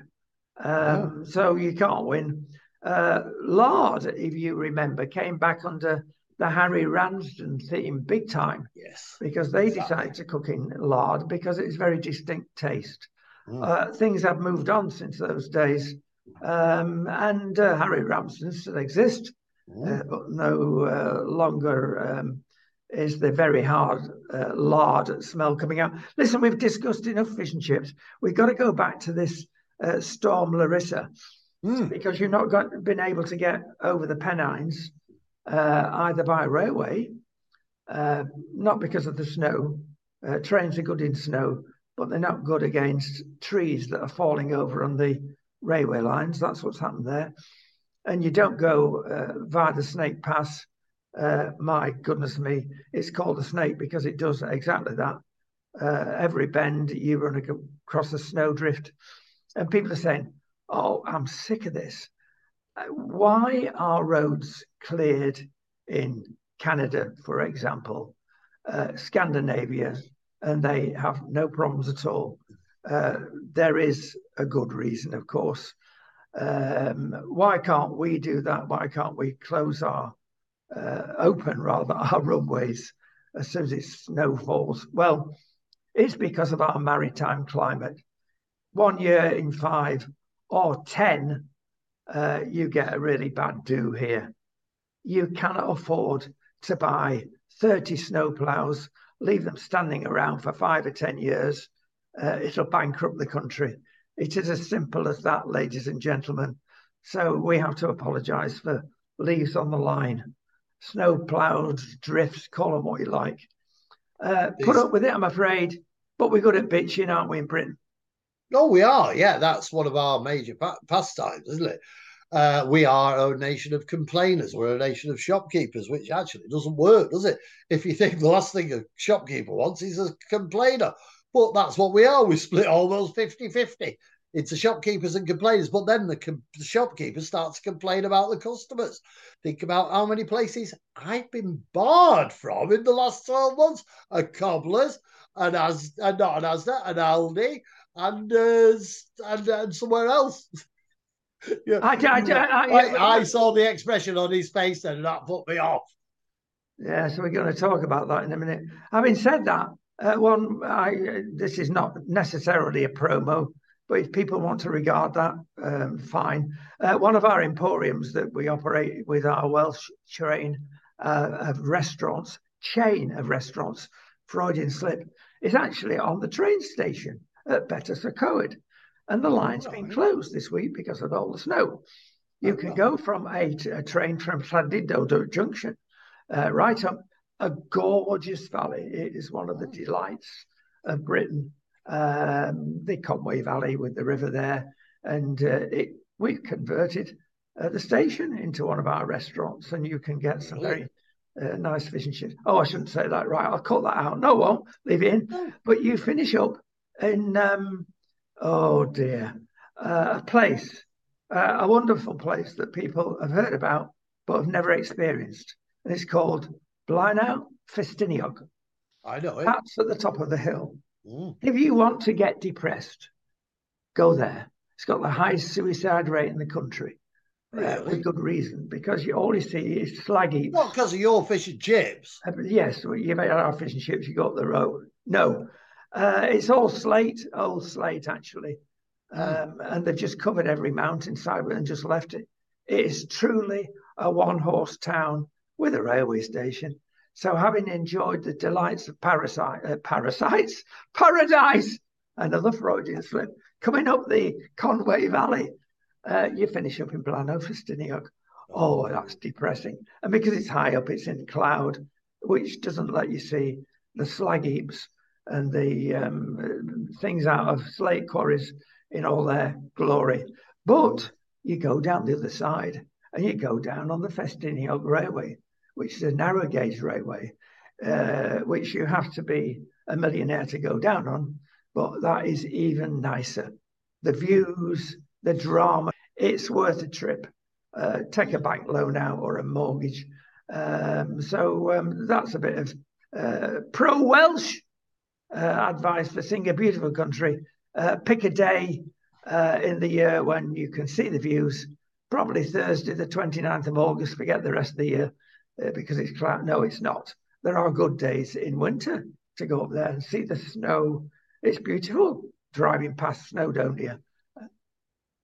Um, so you can't win. Uh, lard, if you remember, came back under the Harry Ramsden theme big time. Yes. Because they exactly. decided to cook in lard because it's very distinct taste. Mm. Uh, things have moved on since those days. Um, and uh, Harry Ramsden still exists. uh, but no uh, longer um, is the very hard uh, lard smell coming out. Listen, we've discussed enough fish and chips. We've got to go back to this uh, Storm Larissa mm. because you've not got, been able to get over the Pennines uh, either by railway, uh, not because of the snow. Uh, trains are good in snow, but they're not good against trees that are falling over on the railway lines. That's what's happened there. And you don't go uh, via the Snake Pass. Uh, my goodness me, it's called a snake because it does exactly that. Uh, every bend you run across a snowdrift. And people are saying, oh, I'm sick of this. Why are roads cleared in Canada, for example, uh, Scandinavia, and they have no problems at all? Uh, there is a good reason, of course. Um, why can't we do that? Why can't we close our, uh, open rather, our runways as soon as it snow falls? Well, it's because of our maritime climate. One year in five or ten, uh, you get a really bad do here. You cannot afford to buy thirty snowplows, leave them standing around for five or ten years. Uh, it'll bankrupt the country. It is as simple as that, ladies and gentlemen. So we have to apologise for leaves on the line, snow ploughed, drifts, call them what you like. Uh, put up with it, I'm afraid, but we're good at bitching, aren't we, in Britain? Oh, we are. Yeah, that's one of our major pa- pastimes, isn't it? Uh, we are a nation of complainers. We're a nation of shopkeepers, which actually doesn't work, does it? If you think the last thing a shopkeeper wants is a complainer. But that's what we are. We split almost fifty-fifty into shopkeepers and complainers. But then the, com- the shopkeepers start to complain about the customers. Think about how many places I've been barred from in the last twelve months. A Cobblers, an As- uh, not an Asda, an Aldi, and, uh, and, and somewhere else. Yeah, I, I, I, I, I saw the expression on his face and that put me off. Yeah, so we're going to talk about that in a minute. Having said that, uh, one, I, this is not necessarily a promo, but if people want to regard that, um, fine. Uh, one of our emporiums that we operate with our Welsh train uh, of restaurants, chain of restaurants, Freudian slip, is actually on the train station at Betws y Coed. And the line's oh, right. been closed this week because of all the snow. You oh, can right. go from a, a train from Llandudno Junction uh, right up a gorgeous valley. It is one of the delights of Britain, um, the Conway Valley with the river there. And uh, it, we've converted uh, the station into one of our restaurants, and you can get some very uh, nice fish and chips. Oh, I shouldn't say that, right? I'll cut that out. No, won't leave it in. Oh. But you finish up in... Um, Oh dear, uh, a place, uh, a wonderful place that people have heard about but have never experienced. And it's called Blaenau Festiniog. I know it. That's at the top of the hill. Mm. If you want to get depressed, go there. It's got the highest suicide rate in the country. Really? Uh, with good reason, because you all you see is slag heaps. Not because of your fish and chips. Uh, yes, well, you've had our fish and chips, you go up the road. No. Uh, it's all slate, old slate, actually. Um, mm. And they've just covered every mountainside and just left it. It is truly a one-horse town with a railway station. So having enjoyed the delights of parasite, uh, parasites, paradise, another Freudian slip, coming up the Conway Valley, uh, you finish up in Blaenau Festiniog. Oh, that's depressing. And because it's high up, it's in cloud, which doesn't let you see the slag heaps and the um, things out of slate quarries in all their glory. But you go down the other side and you go down on the Festiniog Railway, which is a narrow gauge railway, uh, which you have to be a millionaire to go down on. But that is even nicer. The views, the drama, it's worth a trip. Uh, take a bank loan out or a mortgage. Um, so um, that's a bit of uh, pro-Welsh Uh, advice for seeing a beautiful country. Uh, pick a day uh, in the year when you can see the views. Probably Thursday, the twenty-ninth of August. Forget the rest of the year uh, because it's cloud. No, it's not. There are good days in winter to go up there and see the snow. It's beautiful driving past Snowdonia.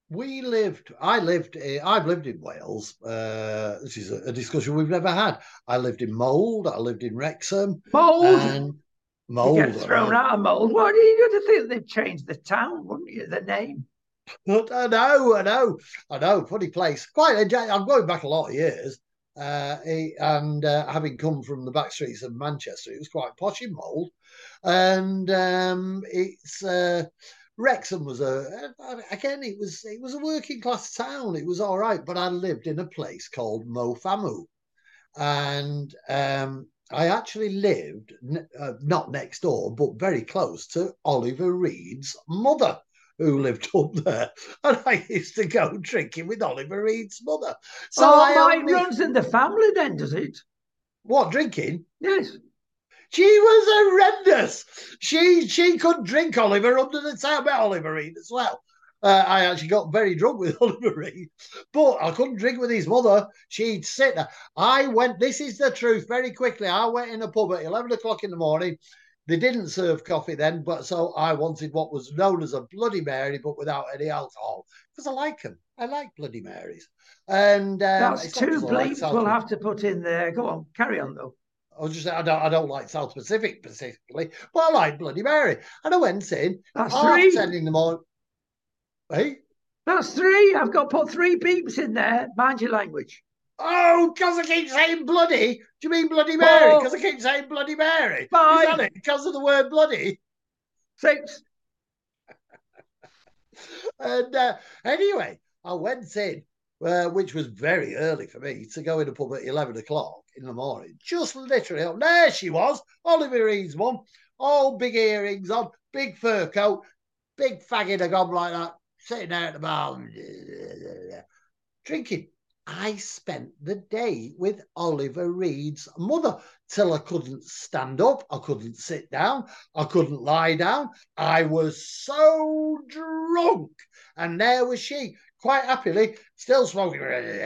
we lived, I lived, I've lived in Wales. Uh, this is a, a discussion we've never had. I lived in Mold, I lived in Wrexham, Mold. and You get Mold, I thrown know. out of Mold. What do you got to think they've changed the town, wouldn't you? The name. But I know, I know, I know, funny place. Quite enjoy. I'm going back a lot of years. Uh, and uh, having come from the back streets of Manchester, it was quite posh in Mold. And um, it's uh, Wrexham was a again, it was it was a working class town. It was all right, but I lived in a place called Mofamu, and um, I actually lived uh, not next door, but very close to Oliver Reed's mother, who lived up there, and I used to go drinking with Oliver Reed's mother. So Oh, I my, it only runs in the family then, does it? what drinking? Yes. She was horrendous. She she could drink Oliver under the table. I met Oliver Reed as well. Uh, I actually got very drunk with Oliver Reed, but I couldn't drink with his mother. She'd sit there. I went, this is the truth, very quickly. I went in a pub at eleven o'clock in the morning. They didn't serve coffee then, but so I wanted what was known as a Bloody Mary, but without any alcohol, because I like them. I like Bloody Marys. And um, That's it's not two because I like bleeps South. we'll have to put in there. Go on, carry on though. I was just I don't I don't like South Pacific particularly, but I like Bloody Mary. And I went in That's half three. ten in the morning. Hey? That's three. I've got to put three beeps in there. Mind your language. Oh, because I keep saying bloody. Do you mean Bloody Mary? Because I keep saying Bloody Mary. Five. Is that it? Because of the word bloody? Six. And uh, anyway, I went in, uh, which was very early for me to go in a pub at eleven o'clock in the morning. Just literally, oh, there she was, Oliver Reed's mum, all big earrings on, big fur coat, big fag in a gob like that, sitting there at the bar, drinking. I spent the day with Oliver Reed's mother till I couldn't stand up, I couldn't sit down, I couldn't lie down. I was so drunk. And there was she, quite happily, still smoking.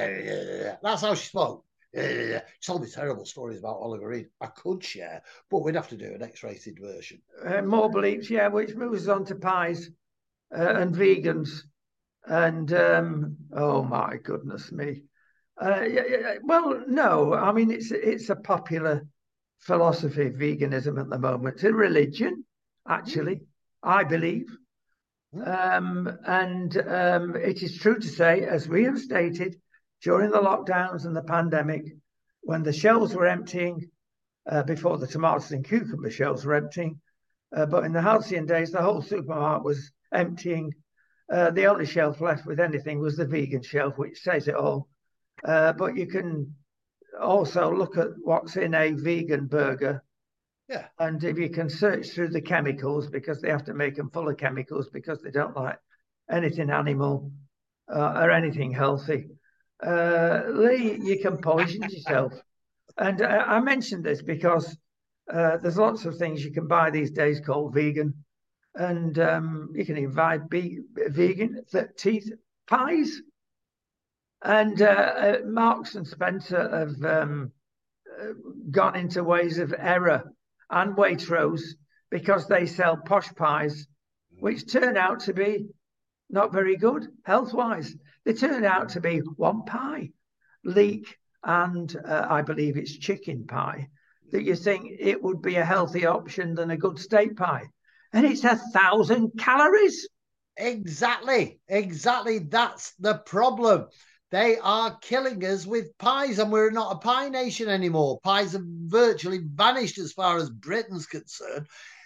That's how she smoked. She told me terrible stories about Oliver Reed. I could share, but we'd have to do an X-rated version. Uh, more bleeps, yeah, which moves on to pies uh, and vegans. And um, oh my goodness me. Uh, yeah, yeah, well, no, I mean it's it's a popular philosophy, veganism at the moment. It's a religion, actually, mm. I believe. Mm. Um, and um, it is true to say, as we have stated, during the lockdowns and the pandemic, when the shelves were emptying, uh, before the tomatoes and cucumber shelves were emptying, uh, but in the halcyon days, the whole supermarket was emptying. Uh, the only shelf left with anything was the vegan shelf, which says it all. Uh, but you can also look at what's in a vegan burger. Yeah. And if you can search through the chemicals, because they have to make them full of chemicals because they don't like anything animal uh, or anything healthy, uh, Lee, you can poison yourself. And I, I mentioned this because uh, there's lots of things you can buy these days called vegan. And um, you can even buy be- vegan teeth pies. And uh, uh, Marks and Spencer have um, uh, gone into ways of error and Waitrose because they sell posh pies, which turn out to be not very good health-wise. They turn out to be one pie, leek, and uh, I believe it's chicken pie, that you think it would be a healthy option than a good steak pie. And it's a thousand calories. Exactly, exactly. That's the problem. They are killing us with pies, and we're not a pie nation anymore. Pies have virtually vanished as far as Britain's concerned.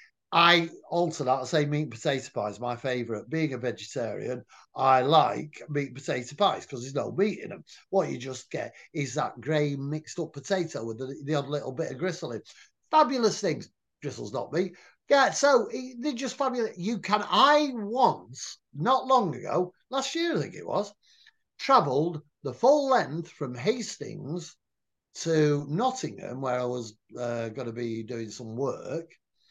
I alter that. I say meat and potato pie is my favourite. Being a vegetarian, I like meat and potato pies because there's no meat in them. What you just get is that grey mixed up potato with the, the odd little bit of gristle in. Fabulous things. Gristle's not meat. Yeah, so they're just fabulous. You can, I once, not long ago, last year I think it was, travelled the full length from Hastings to Nottingham, where I was uh, going to be doing some work.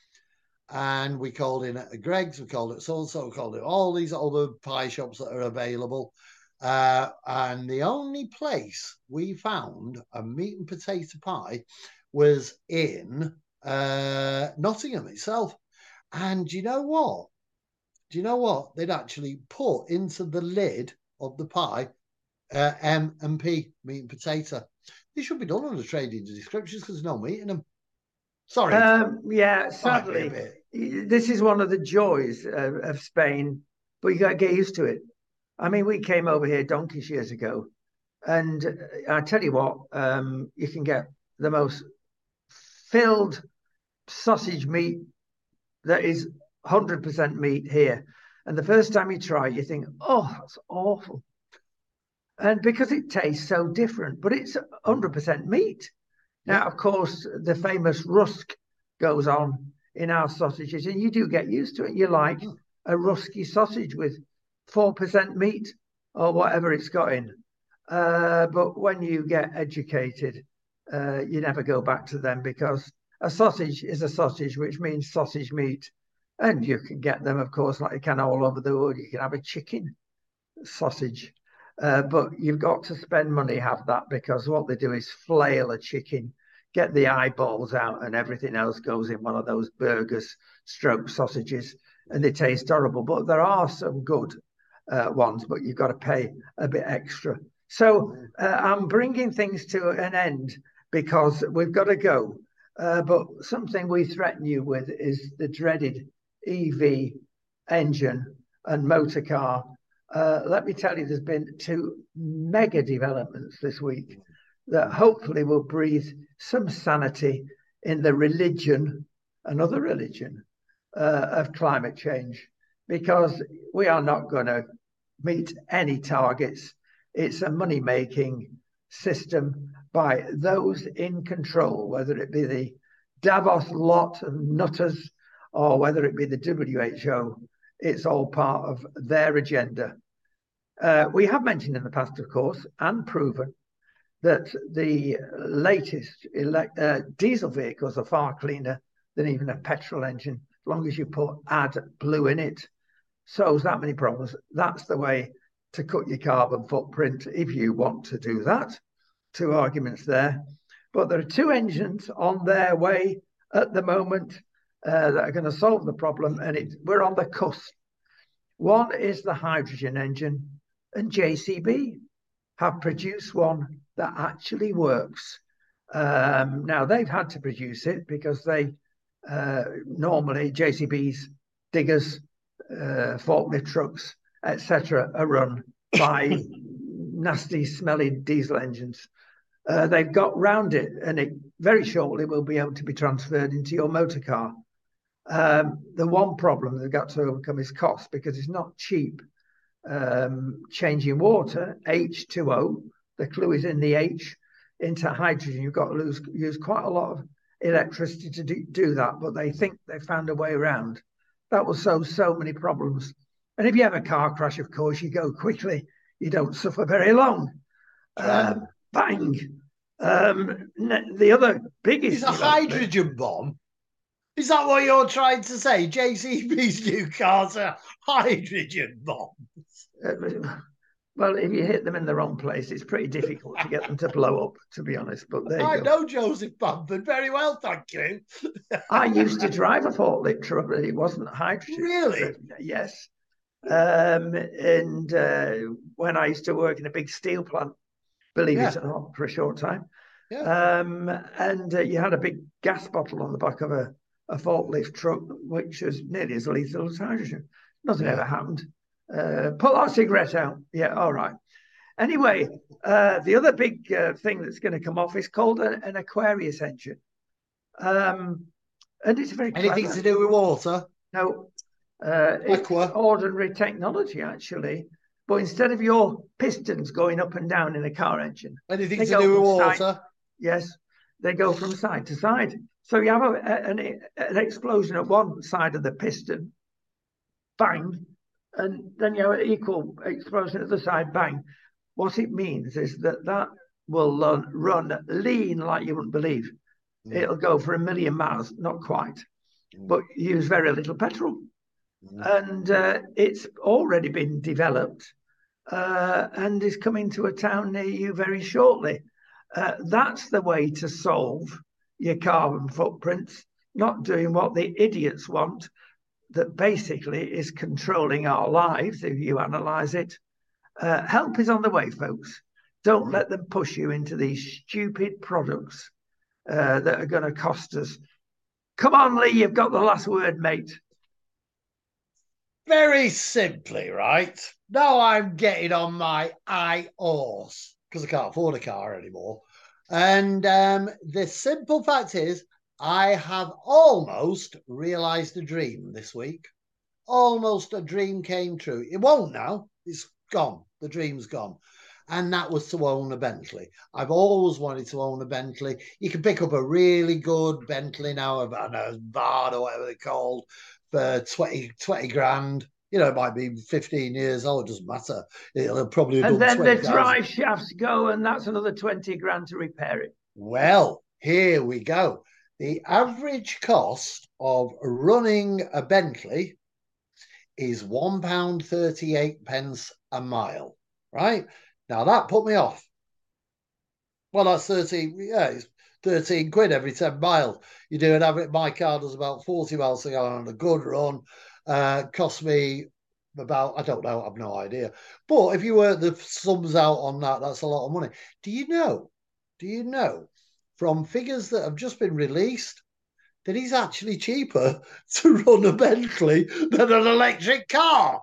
And we called in at Greg's, we called it so-and-so, we called it all these other pie shops that are available. Uh, and the only place we found a meat and potato pie was in uh, Nottingham itself. And you know what? do you know what? They'd actually put into the lid of the pie uh, M and P, meat and potato. They should be done on the trading descriptions because there's no meat in them. Sorry. Um, yeah, Might be a sadly, bit. this is one of the joys of, of Spain, but you got to get used to it. I mean, we came over here donkeys years ago, and I tell you what, um, you can get the most filled sausage meat that is one hundred percent meat here. And the first time you try, you think, oh, that's awful. And because it tastes so different, but it's one hundred percent meat. Now, Yeah. of course, the famous rusk goes on in our sausages, and you do get used to it. You like Hmm. a rusky sausage with four percent meat or whatever it's got in. Uh, but when you get educated, uh, you never go back to them because a sausage is a sausage, which means sausage meat. And you can get them, of course, like you can all over the world. You can have a chicken sausage. Uh, but you've got to spend money, have that, because what they do is flail a chicken, get the eyeballs out, and everything else goes in one of those burgers, stroke sausages, and they taste horrible. But there are some good uh, ones, but you've got to pay a bit extra. So uh, I'm bringing things to an end because we've got to go. Uh, but something we threaten you with is the dreaded E V engine and motor car. Uh, let me tell you, there's been two mega developments this week that hopefully will breathe some sanity in the religion, another religion, uh, of climate change, because we are not going to meet any targets. It's a money-making system by those in control, whether it be the Davos lot of nutters or whether it be the W H O. It's all part of their agenda. Uh, we have mentioned in the past, of course, and proven that the latest elect, uh, diesel vehicles are far cleaner than even a petrol engine, as long as you put AdBlue in it. Solves that many problems. That's the way to cut your carbon footprint if you want to do that. Two arguments there. But there are two engines on their way at the moment uh, that are going to solve the problem, and it, we're on the cusp. One is the hydrogen engine, and J C B have produced one that actually works. Um, now, they've had to produce it because they uh, normally, J C B's diggers, uh, forklift trucks, et cetera, are run by nasty, smelly diesel engines. Uh, they've got round it, and it very shortly will be able to be transferred into your motor car. Um, the one problem they've got to overcome is cost, because it's not cheap. Um, changing water, H two O, the clue is in the H, into hydrogen. You've got to lose, use quite a lot of electricity to do, do that, but they think they found a way around. That will solve so many problems. And if you have a car crash, of course, you go quickly. You don't suffer very long. Uh, bang. Um, the other biggest... It's a hydrogen bomb. Is that what you're trying to say? J C B's new cars are hydrogen bombs. Uh, well, if you hit them in the wrong place, it's pretty difficult to get them to blow up, to be honest. But there you I go. know Joseph Bamford very well, thank you. I used to drive a forklift truck, but it wasn't hydrogen. Really? Yes. Um, and uh, when I used to work in a big steel plant, believe yeah. it or not, for a short time, yeah. um, and uh, you had a big gas bottle on the back of a, a forklift truck, which was nearly as lethal as hydrogen. Nothing yeah. ever happened. Uh, pull that cigarette out. Yeah, all right. Anyway, uh, the other big uh, thing that's going to come off is called a, an Aquarius engine. Um, and it's very Anything clever. to do with water? No. Uh, it's ordinary technology, actually. But instead of your pistons going up and down in a car engine, anything to do with water? Side, yes, they go from side to side. So you have a, an, an explosion at one side of the piston, bang, and then you have an equal explosion at the side, bang. What it means is that that will run, run lean like you wouldn't believe. Mm. It'll go for a million miles, not quite, mm. but use very little petrol. Mm. And uh, it's already been developed uh, and is coming to a town near you very shortly. Uh, that's the way to solve your carbon footprints, not doing what the idiots want, that basically is controlling our lives, if you analyse it. Uh, help is on the way, folks. Don't let them push you into these stupid products uh, that are going to cost us. Come on, Lee, you've got the last word, mate. Very simply, right? Now I'm getting on my I horse because I can't afford a car anymore. And um, the simple fact is, I have almost realised a dream this week. Almost a dream came true. It won't now. It's gone. The dream's gone. And that was to own a Bentley. I've always wanted to own a Bentley. You can pick up a really good Bentley now, a Vard or whatever they're called, for twenty, twenty grand. You know, it might be fifteen years old, it doesn't matter. It'll probably have and done then twenty the drive shafts go, and that's another twenty grand to repair it. Well, here we go. The average cost of running a Bentley is one pound thirty-eight pence a mile, right? Now that put me off. Well, that's thirteen, yeah, it's thirteen quid every ten miles. You do an average, my car does about forty miles to go on a good run. Uh, cost me about, I don't know, I've no idea. But if you work the sums out on that, that's a lot of money. Do you know, do you know from figures that have just been released that he's actually cheaper to run a Bentley than an electric car?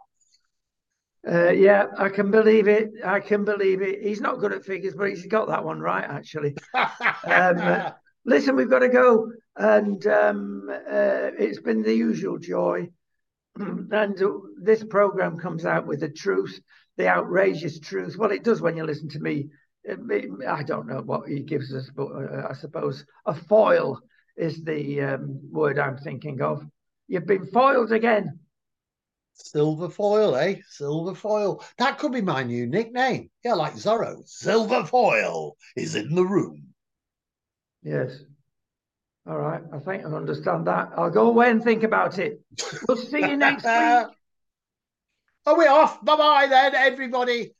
Uh, yeah, I can believe it. I can believe it. He's not good at figures, but he's got that one right, actually. um, uh, listen, we've got to go. And um, uh, it's been the usual joy. And this program comes out with the truth, the outrageous truth. Well, it does when you listen to me. It, it, I don't know what he gives us, but uh, I suppose a foil is the um, word I'm thinking of. You've been foiled again. Silver foil, eh? Silver foil. That could be my new nickname. Yeah, like Zorro. Silver foil is in the room. Yes. All right. I think I understand that. I'll go away and think about it. We'll see you next week. Are we off? Bye-bye then, everybody.